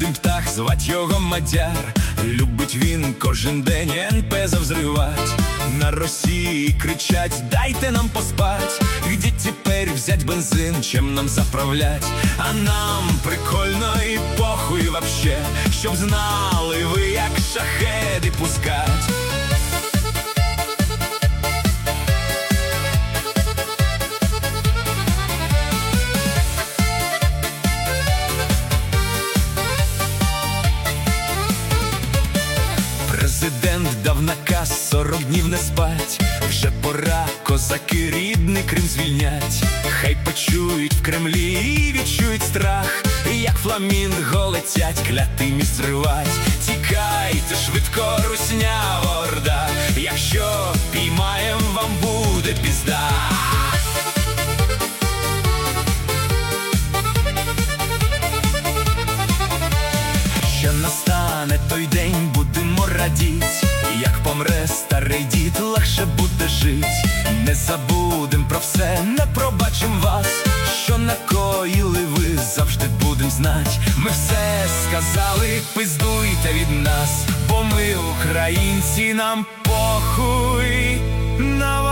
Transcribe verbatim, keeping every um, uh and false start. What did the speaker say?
один птах, звать його Мадяр. Любить він кожен день ен пе завзривать. На Росії кричать: дайте нам поспать. Где теперь взять бензин, чим нам заправлять? А нам прикольно і похуй вообще, щоб знали ви, як шахеди пускать. Президент дав наказ сорок днів не спать. Вже пора, козаки, рідний Крим звільнять. Хай почують в Кремлі і відчують страх, як фламінго летять, клятий міст зривать. Тікайте швидко, руснява орда, якщо піймаєм, вам буде пізда. Що настане той день, будемо радіть. Як помре старий дід, легше буде жить. Не забудем про все, не пробачим вас. Що накоїли ви, завжди будем знать. Ми все сказали, пиздуйте від нас, бо ми українці, нам похуй на вас.